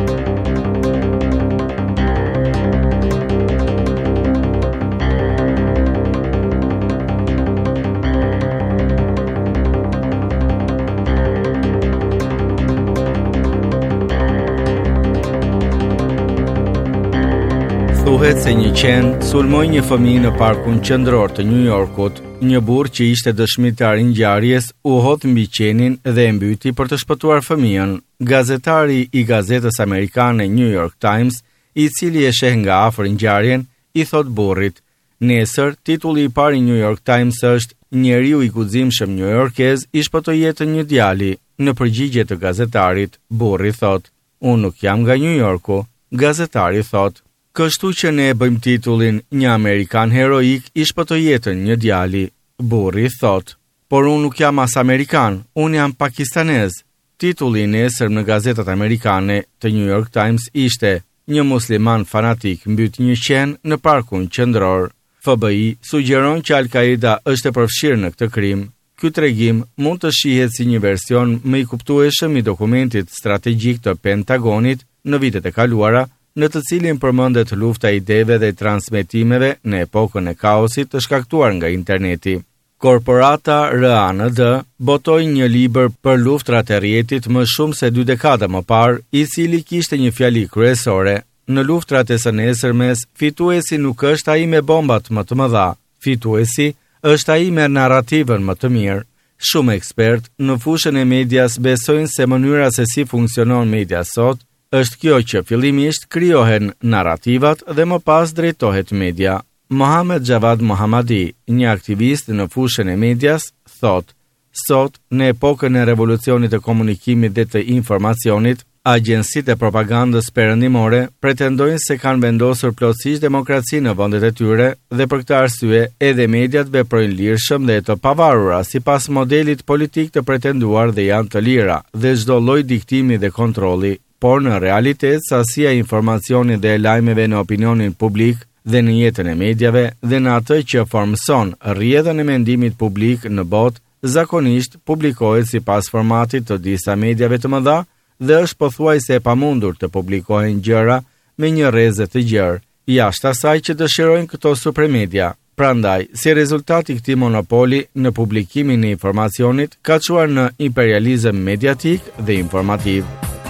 Thuhet se një qen sulmoi një fëmijë në parkun qendror të New Yorkut. Një burr që ishte dëshmitar i ngjarjes u hodh mbi qenin dhe e mbyti për të shpëtuar fëmijën. Gazetari i gazetës amerikane New York Times, i cili e sheh nga afër ngjarjen, i thot burrit: "Nesër, titulli i parë i New York Times është: Njeriu i guximshëm newyorkez i shpëtoi jetën një djali." Në përgjigje të gazetarit, burri thot: "Unë nuk jam nga New Yorku." Gazetari thot: "Kështu që ne e bëjmë titullin Një Amerikan heroik i shpëtoi jetën një djali." Burri thot: "Por unë nuk jam as amerikan, unë jam pakistanez." Titulli i nesër në gazetat amerikane të New York Times ishte: Një musliman fanatik mbyt një qen në parkun qendror. F B I sugjeron që Al-Qaida është e përfshirë në këtë krim. Ky tregim mund të shihet si një version më i kuptueshëm i dokumentit strategjik të Pentagonit në vitet e kaluara, në të cilin përmendet lufta e ideve dhe transmetimeve në epokën e kaosit të shkaktuar nga interneti. Korporata R A N D botoi një libër për luftrat e rrjetit më shumë se dy dekada më parë, i cili kishte një fjali kryesore: në luftrat e së nesërmes, fituesi nuk është ai me bombat më të mëdha, fituesi është ai me narrativën më të mirë. Shumë ekspert në fushën e medias besojnë se mënyra se si funksionon media sot është kjo që fillimisht krijohen narrativat dhe më pas drejtohet media. Mohamed Javad Mohammadi, një aktivist në fushën e medias, thot: "Sot, në epokën e revolucionit të komunikimit dhe të informacionit, agjencitë e propagandës perëndimore pretendojnë se kanë vendosur plotësisht demokraci në vendet e tyre dhe për këtë arsye edhe mediat veprojnë lirshëm dhe të pavarura sipas modelit politik të pretenduar dhe janë të lira dhe çdo lloj diktimi dhe kontrolli. Por në realitet, sasia e informacionit dhe e lajmeve në opinionin publik dhe në jetën e medjave dhe në atë që formson rrjedhën e mendimit publik në botë, zakonisht publikohet sipas formatit të disa medjave të mëdha dhe është pothuajse e pamundur të publikohen gjëra me një rrezë të gjerë, jashtë asaj që dëshirojnë këto supermedia. Prandaj, si rezultat i këtij monopoli në publikimin e informacionit, ka çuar në imperializëm mediatik dhe informativ.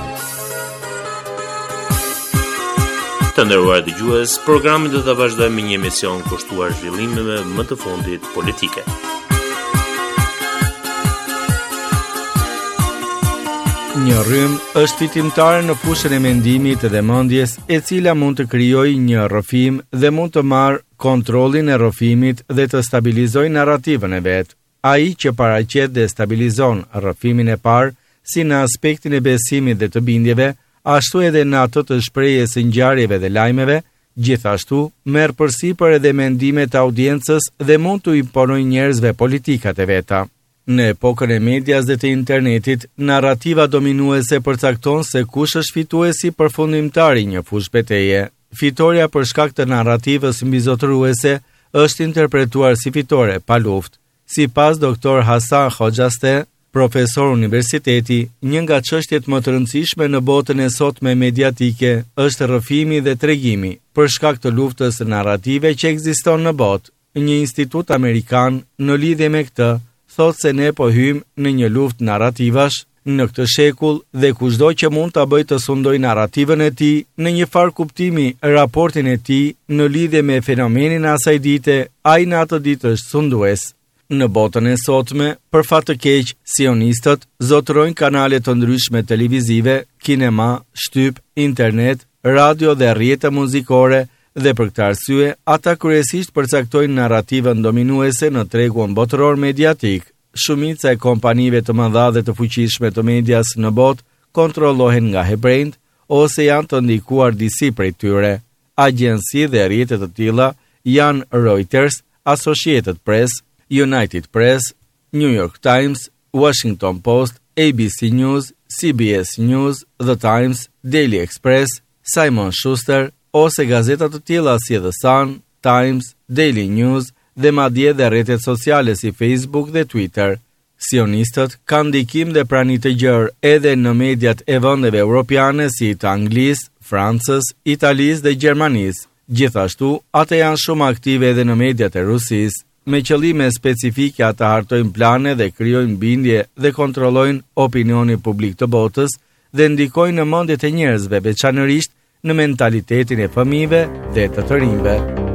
Të nderuar dëgjues, programin do ta vazhdojmë me një emision kushtuar zhvillimeve më të fundit politike. Një rrym është fitimtare në fushën e mendimit dhe mendjes, e cila mund të krijojë një rrëfim dhe mund të marrë kontrollin e rrëfimit dhe të stabilizojë narrativën e vet. Ai që paraqet dhe stabilizon rrëfimin e parë, si në aspektin e besimit dhe të bindjeve, ashtu edhe në ato të shprehjes së ngjarjeve dhe lajmeve, gjithashtu merr përsipër edhe mendimet e audiencës dhe mund të imponojë njerëzve politikat e veta. Në epokën e medias dhe të internetit, narrativa dominuese përcakton se kush është fituesi përfundimtar i një fushë betejë. Fitoria për shkak të narrativës mbizotëruese është interpretuar si fitore pa luftë. Sipas doktor Hasan Hoxhaste, profesor universiteti, një nga çështjet më të rëndësishme në botën e sotme mediatike është rrëfimi dhe tregimi, për shkak të luftës narrative që ekziston në botë. Një institut amerikan në lidhje me këtë thot se ne po hymë në një luftë narrativash në këtë shekull dhe kushdo që mund ta bëjë të sundoj narrativën e tij në një farë kuptimi raportin e tij në lidhje me fenomenin e asaj dite, ai në atë ditë është sundues. Në botën e sotme, për fat të keq, sionistët zotërojnë kanale të ndryshme televizive, kinema, shtyp, internet, radio dhe rrjete muzikore dhe për këtë arsye ata kryesisht përcaktojnë narrativën dominuese në tregun botëror mediatik. Shumica e kompanive të mëdha dhe të fuqishme të medias në botë kontrollohen nga hebrejt ose janë të ndikuar disi prej tyre. Agjenci dhe rrjete të tilla janë Reuters, Associated Press, United Press, New York Times, Washington Post, A B C News, C B S News, The Times, Daily Express, Simon Schuster, ose gazetat të tilla si The Sun, Times, Daily News dhe madje dhe rrjetet sociale si Facebook dhe Twitter. Sionistët kanë ndikim dhe prani të gjerë edhe në mediat e vendeve europiane si të Anglisë, Francës, Italisë dhe Gjermanisë. Gjithashtu, ata janë shumë aktive edhe në mediat e Rusisë. Me qëllime specifike ata hartojnë plane dhe krijojnë bindje dhe kontrollojnë opinionin publik të botës dhe ndikojnë në mendjet e njerëzve, veçanërisht në mentalitetin e fëmijëve dhe të të rinjve.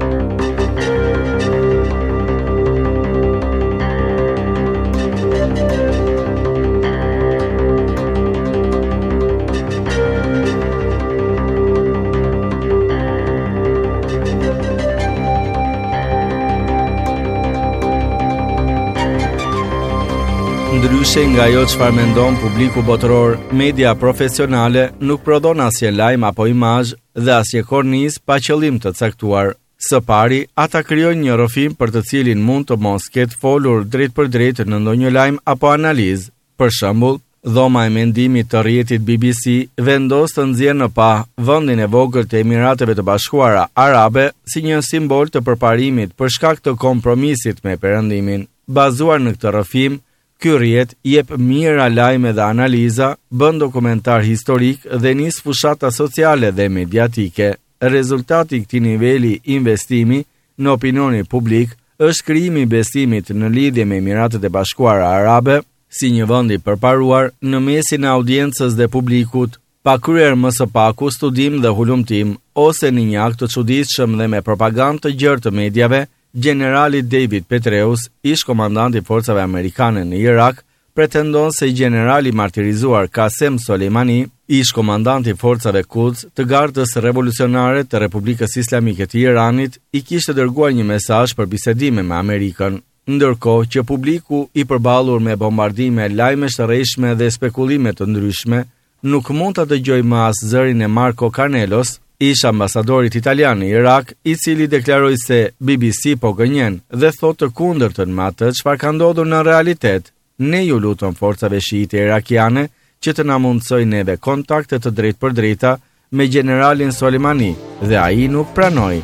Ndryshe nga ajo çfarë mendon publiku botëror, media profesionale nuk prodhon asnjë lajm apo imazh dhe asnjë kornizë pa qëllim të caktuar. Së pari, ata krijojnë një rrëfim për të cilin mund të mos ketë folur drejt për drejt në ndonjë lajm apo analizë. Për shembull, dhoma e mendimit të rrjetit B B C vendos të nxjerrë në pa vendin e vogël të Emirateve të Bashkuara Arabe si një simbol të përparimit për shkak të kompromisit me Perëndimin. Bazuar në këtë rrëfim, ky rrjet jep mira lajme dhe analiza, bën dokumentar historik dhe nis fushata sociale dhe mediatike. Rezultati i këtij niveli investimi në opinionin publik është krijimi i besimit në lidhje me Emiratet e Bashkuara Arabe si një vend i përparuar në mesin e audiencës dhe publikut, pa kryer më së paku studim dhe hulumtim, ose në një akt të çuditshëm dhe me propagandë të gjerë të medjave. Generali David Petraeus, ish komandanti i forcave amerikane në Irak, pretendon se generali martirizuar Qasem Soleimani, ish komandanti i forcave Quds të gardës revolucionare të Republikës Islamike të Iranit, i kishte dërguar një mesazh për bisedime me Amerikën, ndërkohë që publiku i përballur me bombardime, lajme të rrejshme dhe spekullime të ndryshme nuk mund të dëgjojë më as zërin e Marco Carnelos, ish ambasadorit italian në Irak, i cili deklaroi se B B C po gënjen dhe thotë të kundërtën me atë çfarë ka ndodhur në realitet. Ne ju lutem forcave shiite irakiane që të na mundsojnë neve kontakte të drejtpërdrejta me generalin Soleimani dhe ai nuk pranoi.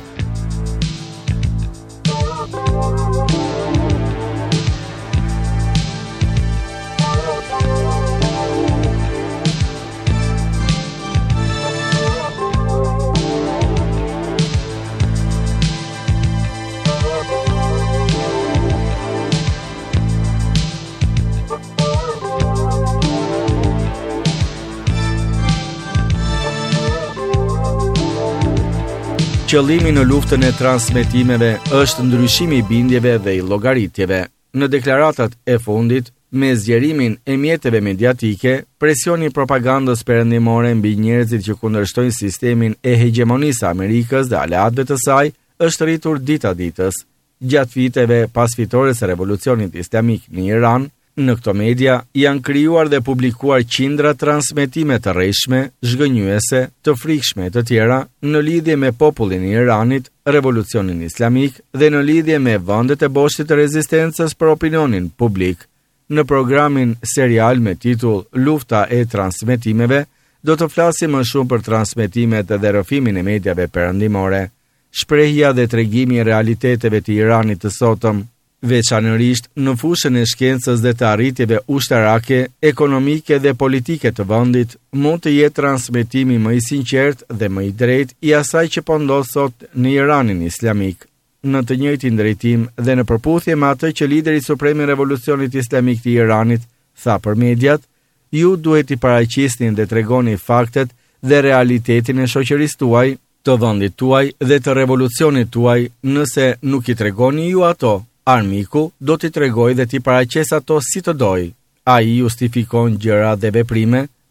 Qëllimi në luftën e transmetimeve është ndryshimi i bindjeve dhe i llogaritjeve. Në deklaratat e fundit, me zgjerimin e mjeteve mediatike, presioni i propagandës perëndimore mbi njerëzit që kundërshtojnë sistemin e hegemonisë së Amerikës dhe aleatëve të saj është rritur dita ditës. Gjatë viteve pas fitores së revolucionit islamik në Iran, në këto media janë krijuar dhe publikuar qindra transmetime të rrejshme, zhgënjyese, të frikshme e të tjera në lidhje me popullin e Iranit, revolucionin islamik dhe në lidhje me vendet e boshtit të rezistencës për opinionin publik. Në programin serial me titull Lufta e transmetimeve, do të flasim më shumë për transmetimet dhe rrëfimin e mediave perëndimore, shprehja dhe tregimi i realiteteve të Iranit të sotëm, veçanërisht në fushën e shkencës dhe të arritjeve ushtarake, ekonomike dhe politike të vendit, mund të jetë transmetimi më i sinqertë dhe më i drejtë i asaj që po ndodh sot në Iranin islamik. Në të njëjtin drejtim dhe në përputhje me atë që lideri suprem i revolucionit islamik të Iranit tha për mediat, ju duhet i paraqisni dhe tregoni faktet dhe realitetin e shoqërisë tuaj, të vendit tuaj dhe të revolucionit tuaj. Nëse nuk i tregoni ju ato, armiku do t'i tregoj dhe t'i paraqes ato si të doj. Ai justifikon gjëra dhe veprime,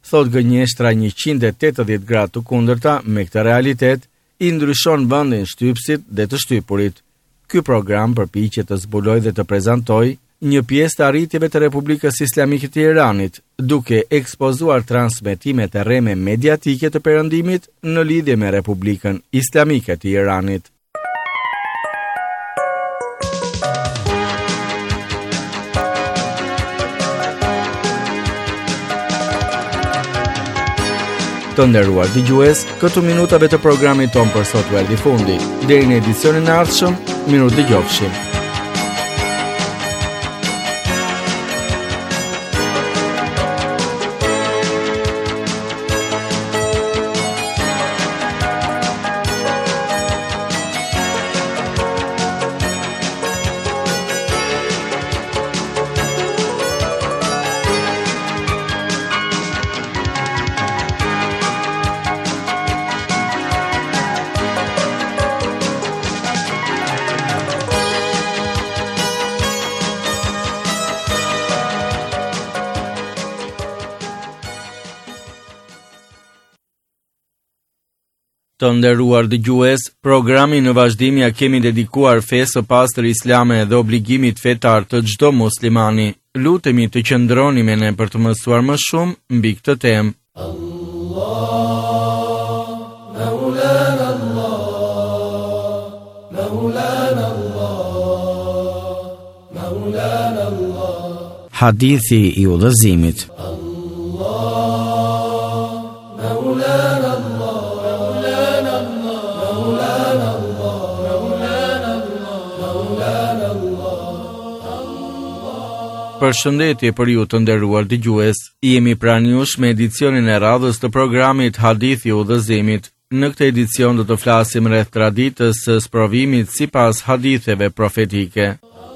thot gënjeshtra njëqind e tetëdhjetë gradë të kundërta me këtë realitet, i ndryshon vendin shtypësit dhe të shtypurit. Ky program përpiqet të zbulojë dhe të prezantojë një pjesë të arritjeve të Republikës Islamike të Iranit, duke ekspozuar transmetimet e rreme mediatike të perëndimit në lidhje me Republikën Islamike të Iranit. Të nderuar dëgjues, këto minutave të programit ton për sot u erdhi fundi. Deri në edicionin e ardhshëm, miru dëgjofshim. Të nderuar dëgjues, programi në vazhdim ja kemi dedikuar fesë së pastër islame dhe obligimit fetar të çdo muslimani. Lutemi të qëndroni me ne për të mësuar më shumë mbi këtë temë. Hadithi i udhëzimit. Përshëndetje për ju të nderuar dëgjues. Jemi pranë jush me edicionin e radhës të programit Hadithi i udhëzimit. Në këtë edicion do të flasim rreth traditës së sprovimit sipas haditheve profetike.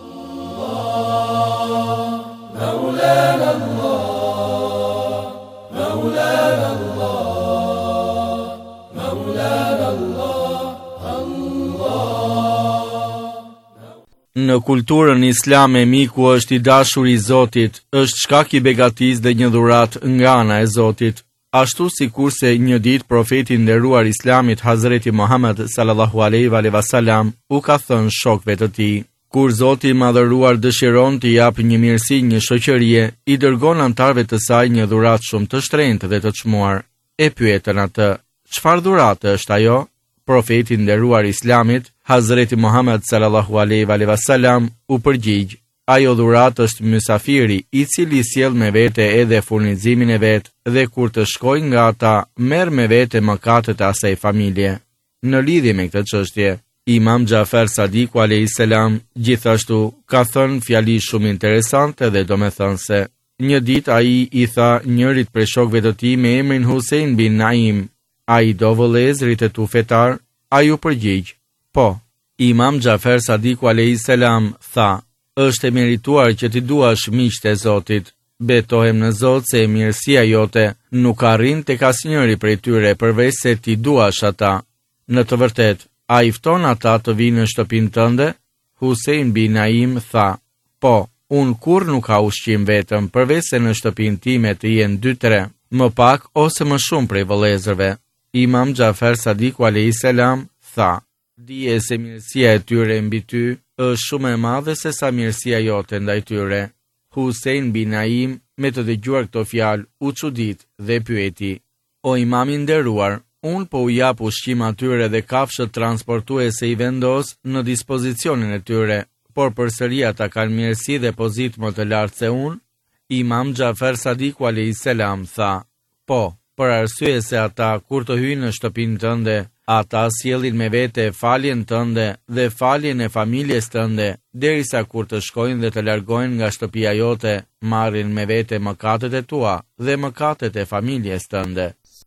Në kulturën islame, miku është i dashur i Zotit, është shkak i begatisë dhe një dhuratë nga ana e Zotit. Ashtu sikurse një ditë profeti i nderuar Islamit Hazreti Muhammed sallallahu alaihi wasallam u ka thënë shokëve të tij, kur Zoti i madhëruar dëshiron të japë një mirësi një shoqërie, i dërgon antarëve të saj një dhuratë shumë të shtrenjtë dhe të çmuar. E pyetën atë, çfarë dhurate është ajo? Profeti i nderuar Islamit Hazreti Muhammed sallallahu alaihi wasallam u përgjigj, ajo dhuratë është mysafiri i cili sjell me vete edhe furnizimin e vet dhe kur të shkojë nga ata merr me vete mëkatet e asaj familje. Në lidhje me këtë çështje, Imam Xhafer Sadiku alayhis salam gjithashtu ka thënë fjali shumë interesante dhe domethënëse. Një ditë ai i tha njërit prej shokëve të tij me emrin Husein bin Naim, ai do vëllezërit e tu fetar? Ai u përgjigj, po. Imam Xhafer Sadiku alayhis salam tha, është e merituar që ti duash miqtë e Zotit. Betohem në Zot se mirësia jote nuk arrin tek asnjëri prej tyre përveç se ti duash ata. Në të vërtetë, a i fton ata të vinë në shtëpinë tënde? Husein bin Naim tha, po, unë kur nuk ka ushqim vetëm përveç se në shtëpinë time të jenë dy tre, më pak ose më shumë prej vëllezërve. Imam Xhafer Sadiku alayhis salam tha, dije se mirësia e tyre mbi ty është shumë e madhe se sa mirësia jote ndaj tyre. Husein bin Naim, me të dëgjuar këto fjalë, u çudit dhe pyeti, o imam i nderuar, unë po u jap ushqim atyre dhe kafshët transportuese i vendos në dispozicionin e tyre, por përsëri ata kanë mirësi dhe pozitë më të lartë se unë? Imam Xhafer Sadiku alayhis salam tha, po, për arsye se ata kur të hyjnë në shtëpinë tënde, ata sjellin me vete faljen tënde dhe faljen e familjes tënde, derisa kur të shkojnë dhe të largojnë nga shtëpia jote, marrin me vete mëkatet e tua dhe mëkatet e familjes tënde.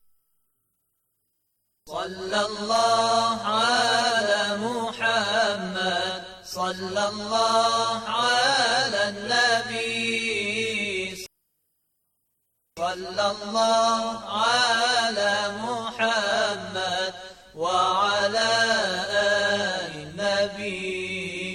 Sallallahu ala Muhammad, sallallahu ala nabi, sallallahu ala Muhammad wa ala ali nabi.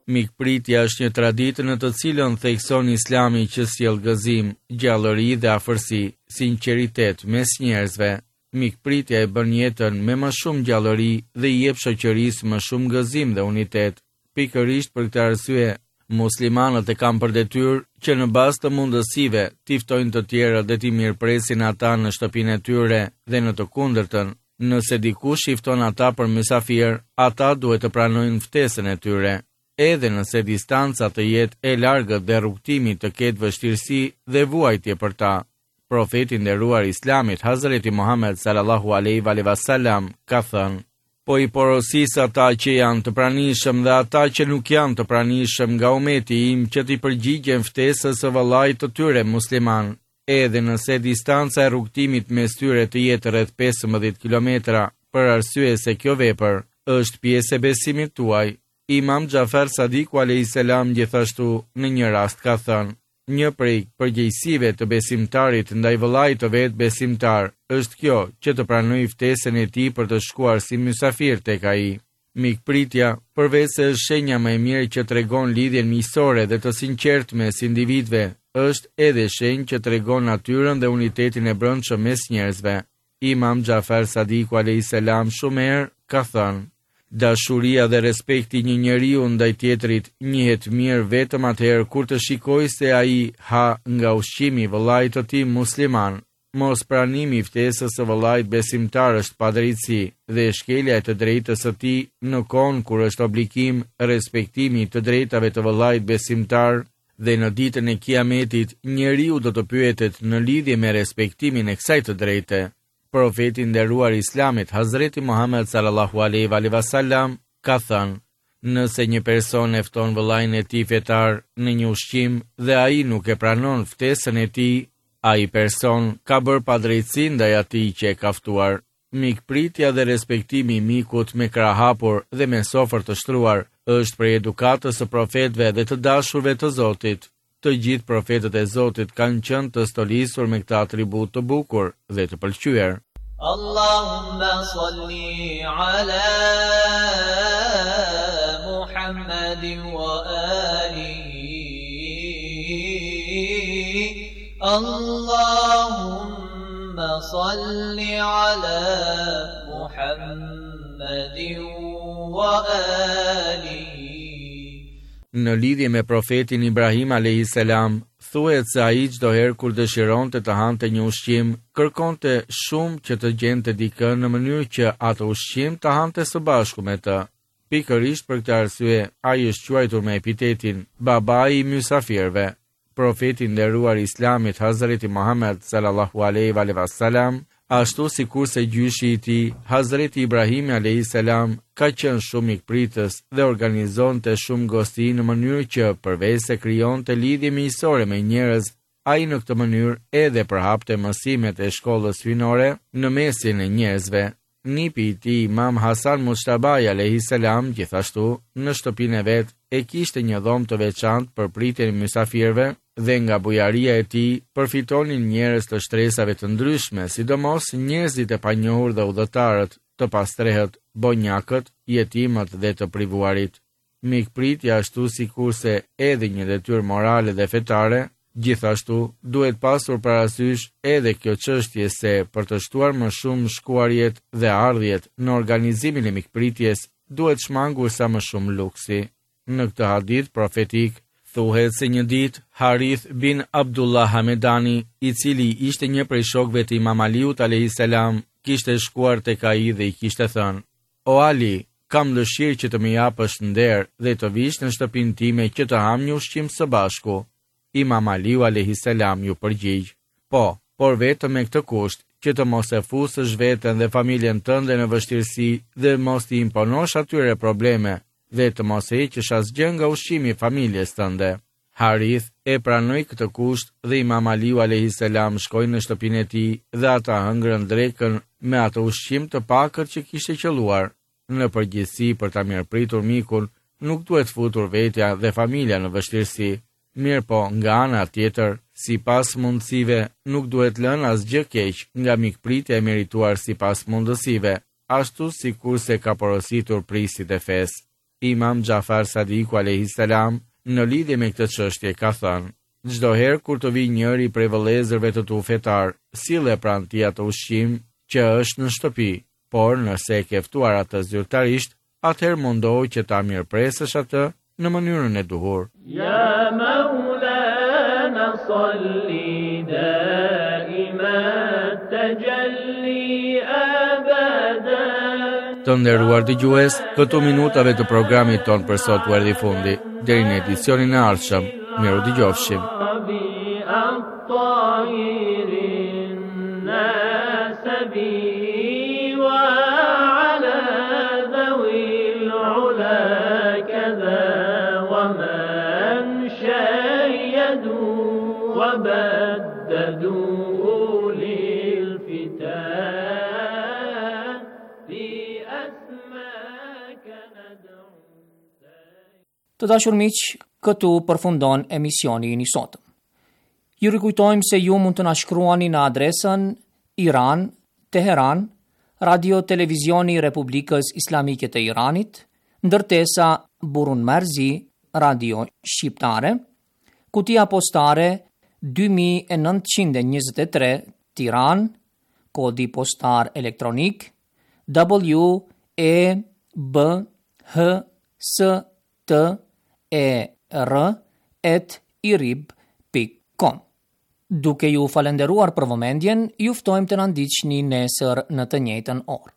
Mikpritja është një traditë në të cilën thekson Islami që sjell gëzim, gjallëri dhe afërsi, sinqeritet mes njerëzve. Mikpritja e bën jetën me më shumë gjallëri dhe i jep shoqërisë më shumë gëzim dhe unitet. Pikërisht për këtë arsye, muslimanët e kanë për detyrë që në bazë të mundësive t'i ftojnë të tjerët dhe t'i mirëpresin ata në shtëpinë e tyre dhe në të kundërtën, nëse dikush i fton ata për mysafir, ata duhet të pranojnë ftesën e tyre. Edhe nëse distanca të jetë e largët dhe rrugtimi të ketë vështirësi dhe vuajtje për ta. Profeti nderuar Islamit, Hazreti Muhammed sallallahu alaihi wasallam, ka thënë: po i porosis ata që janë të pranishëm dhe ata që nuk janë të pranishëm nga umeti im që t'i përgjigjen ftesës së vëllait të tyre musliman, edhe nëse distanca e rrugtimit mes tyre të jetë rreth pesëmbëdhjetë kilometra, për arsye se kjo vepër është pjesë e besimit tuaj. Imam Xhafer Sadiku alayhis salam gjithashtu në një rast ka thënë: një prej përgjegjësive të besimtarit ndaj vëllait të vet besimtar është kjo që të pranojë ftesën e tij për të shkuar si mysafir tek ai. Mikpritja, përveç se është shenja më e mirë që tregon lidhjen miqësore dhe të sinqertë mes individëve, është edhe shenjë që tregon natyrën dhe unitetin e brendshëm mes njerëzve. Imam Xhafer Sadiku alayhis salam shumë herë ka thënë: dashuria dhe respekti një njeriu ndaj tjetrit njihet mirë vetëm atëherë kur të shikojë se ai ha nga ushqimi i vëllait të tij musliman. Mos pranimi i ftesës së vëllait besimtar është padrejtësi dhe shkelja e të drejtës së tij në kohën kur është obligim respektimi i të drejtave të vëllait besimtar dhe në ditën e Kiametit njeriu do të pyetet në lidhje me respektimin e kësaj të drejte. Profeti nderuar Islamit, Hazreti Muhammed sallallahu alaihi wasallam, ka thënë: nëse një person e fton vëllain e tij fetar në një ushqim dhe ai nuk e pranon ftesën e tij, ai person ka bërë padrejtësi ndaj atij që e ka ftuar. Mikpritja dhe respektimi i mikut me krah hapur dhe me sofër të shtruar është prej edukatës së profetëve dhe të dashurve të Zotit. Të gjithë profetët e Zotit kanë qenë të stolisur me këtë atribut të bukur dhe të pëlqyer. Allahumma salli ala Muhammadin wa alihi. Allahumma salli ala Muhammadin wa alihi. Në lidhje me profetin Ibrahim alayhis salam, thuhet se ai çdo herë kur dëshironte të hante një ushqim, kërkonte shumë që të gjente dikën në mënyrë që atë ushqim të hante së bashku me të. Pikërisht për këtë arsye, ai është quajtur me epitetin babai i mysafirëve. Profeti nderuar Islamit, Hazreti Muhammed sallallahu alaihi wasallam, ashtu si kurse gjyshi i tij, Hazreti Ibrahim alayhis salam, ka qenë shumë mikpritës dhe organizonte shumë gosti në mënyrë që përveç se krijonte lidhje miqësore me njerëz, ai në këtë mënyrë edhe përhapte mësimet e shkollës hyjnore në mesin e njerëzve. Nipi i tij, Imam Hasan Mushtabai alayhis salam, gjithashtu në shtëpinë e vet e kishte një dhomë të veçantë për pritjen e mysafirëve dhe nga bujaria e tij përfitonin njerëz të shtresave të ndryshme, sidomos njerëzit e panjohur dhe udhëtarët, të pastrehët, bonjakët, jetimët dhe të privuarit. Mikpritja ashtu sikurse edhe një detyrë morale dhe fetare, gjithashtu duhet pasur parasysh edhe kjo çështje se për të shtuar më shumë shkuarjet dhe ardhjet në organizimin e mikpritjes duhet shmangur sa më shumë luksi. Në këtë hadith profetik thuhet se një ditë Harith bin Abdullah Hamedani, i cili ishte një prej shokëve të Imam Aliut alayhis salam, kishte shkuar tek ai dhe i kishte thënë: "O Ali, kam dëshirë që të më japësh nder dhe të vish në shtëpinë time që të ham një ushqim së bashku." Imam Aliu alayhis salam ju përgjigj: "Po, por vetëm me këtë kusht, që të mos e fusësh veten dhe familjen tënde në vështirësi dhe mos t'i imponosh atyre probleme dhe të mos e heqësh asgjë nga ushqimi i familjes tënde." Harith e pranoi këtë kusht dhe Imam Aliu alayhis salam shkoi në shtëpinë e tij dhe ata hëngrën drekën me atë ushqim të pakët që kishte qelluar. Në përgjithësi, për ta mirëpritur mikun, nuk duhet futur vetja dhe familja në vështirësi. Mirë po, nga ana tjetër, sipas mundësive, nuk duhet lënë asgjë keq nga mikpritja e merituar sipas mundësive, ashtu sikurse ka porositur prisit e fesë. Imam Jafar Sadiku alayhis salam në lidhje me këtë çështje ka thënë: çdo herë kur të vi njëri prej vëllezërve të tu fetar, sille pranë tij atë ushqim që është në shtëpi, por nëse e ke ftuar atë zyrtarisht, atëherë mundohu që ta mirëpresësh atë në mënyrën e duhur. Ya Maulana salli daima tajalli abada. Të nderuar dëgjues, këto minutave të programit ton për sot u erdhi fundi. Deri në edicionin e ardhshëm, miru dëgjofshim. وبددوا للفتاة Të dashur miq, këtu përfundon emisioni i sotëm. Ju rikujtojmë se ju mund të na shkruani në adresën Iran, Teheran, Radio Televizioni Republikës Islamike të Iranit, ndërtesa Burun Marzi, Radio Shqiptare, kutia postare dy mijë e nëntëqind e njëzet e tre, Tiranë, kodi postar elektronik W E B H S T E R at irib pikë com. Duke ju falenderuar për vëmendjen, ju ftojmë të na ndiqni nesër në të njëjtën orë.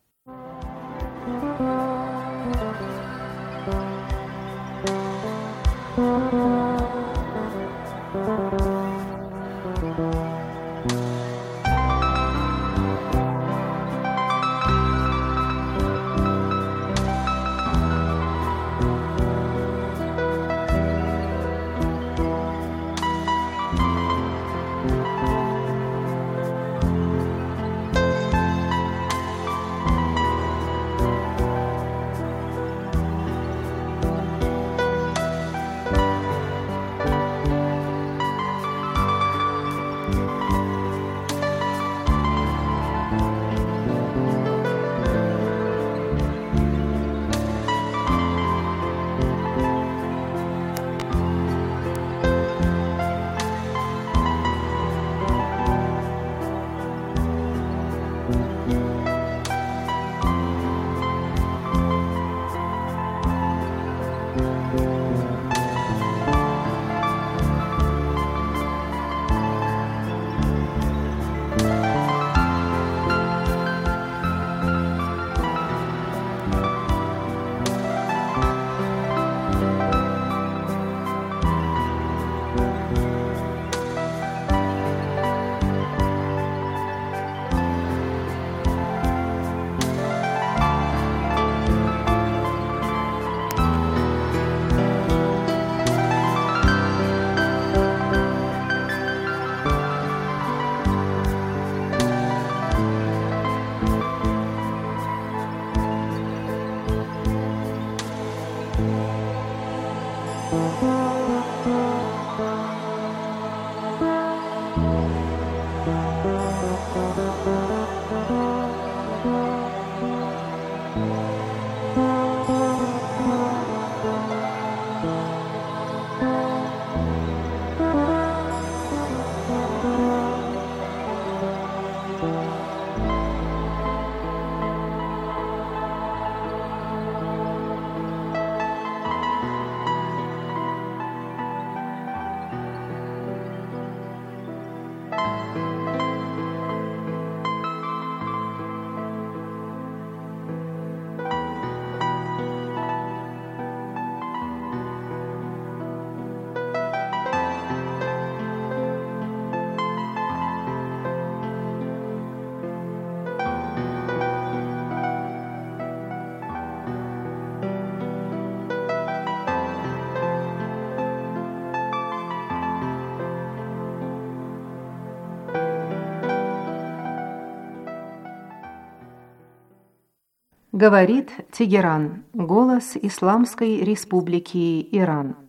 Говорит Тегеран, голос Исламской Республики Иран.